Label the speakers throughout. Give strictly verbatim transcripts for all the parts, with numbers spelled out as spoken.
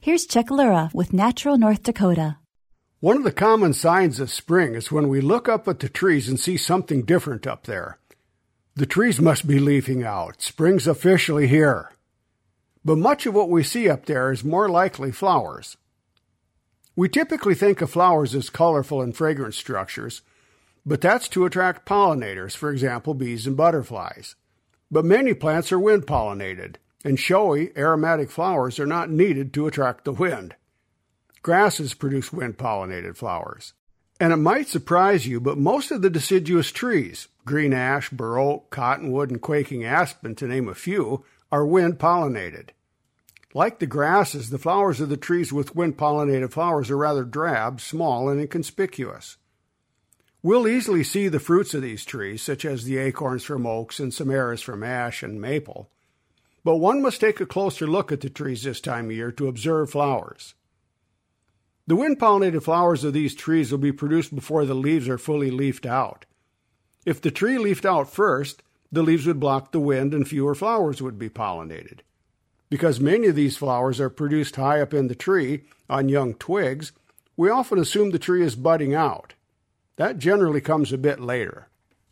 Speaker 1: Here's Chuck Lura with Natural North Dakota.
Speaker 2: One of the common signs of spring is when we look up at the trees and see something different up there. The trees must be leafing out. Spring's officially here. But much of what we see up there is more likely flowers. We typically think of flowers as colorful and fragrant structures, but that's to attract pollinators, for example, bees and butterflies. But many plants are wind-pollinated, and showy, aromatic flowers are not needed to attract the wind. Grasses produce wind-pollinated flowers. And it might surprise you, but most of the deciduous trees, green ash, bur oak, cottonwood, and quaking aspen, to name a few, are wind-pollinated. Like the grasses, the flowers of the trees with wind-pollinated flowers are rather drab, small, and inconspicuous. We'll easily see the fruits of these trees, such as the acorns from oaks and samaras from ash and maple. But one must take a closer look at the trees this time of year to observe flowers. The wind-pollinated flowers of these trees will be produced before the leaves are fully leafed out. If the tree leafed out first, the leaves would block the wind and fewer flowers would be pollinated. Because many of these flowers are produced high up in the tree on young twigs, we often assume the tree is budding out. That generally comes a bit later.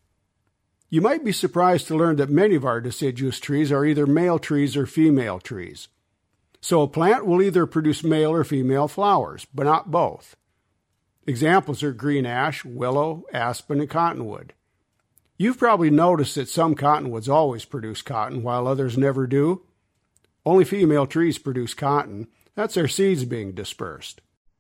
Speaker 2: You might be surprised to learn that many of our deciduous trees are either male trees or female trees. So a plant will either produce male or female flowers, but not both. Examples are green ash, willow, aspen, and cottonwood. You've probably noticed that some cottonwoods always produce cotton, while others never do. Only female trees produce cotton. That's their seeds being dispersed.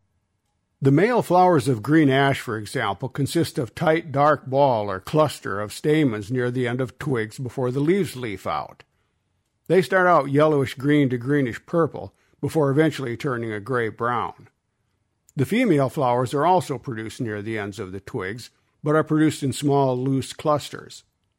Speaker 2: The male flowers of green ash, for example, consist of tight dark ball or cluster of stamens near the end of twigs before the leaves leaf out. They start out yellowish green to greenish purple before eventually turning a gray-brown. The female flowers are also produced near the ends of the twigs, but are produced in small, loose clusters.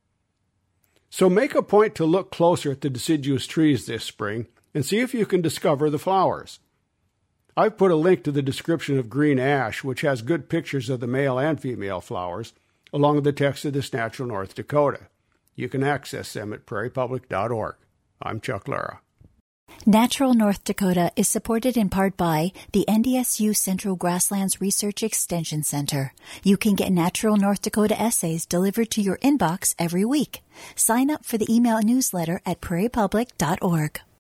Speaker 2: So make a point to look closer at the deciduous trees this spring and see if you can discover the flowers. I've put a link to the description of green ash, which has good pictures of the male and female flowers, along with the text of this Natural North Dakota. You can access them at prairie public dot org. I'm Chuck Lura.
Speaker 1: Natural North Dakota is supported in part by the N D S U Central Grasslands Research Extension Center. You can get Natural North Dakota essays delivered to your inbox every week. Sign up for the email newsletter at prairie public dot org.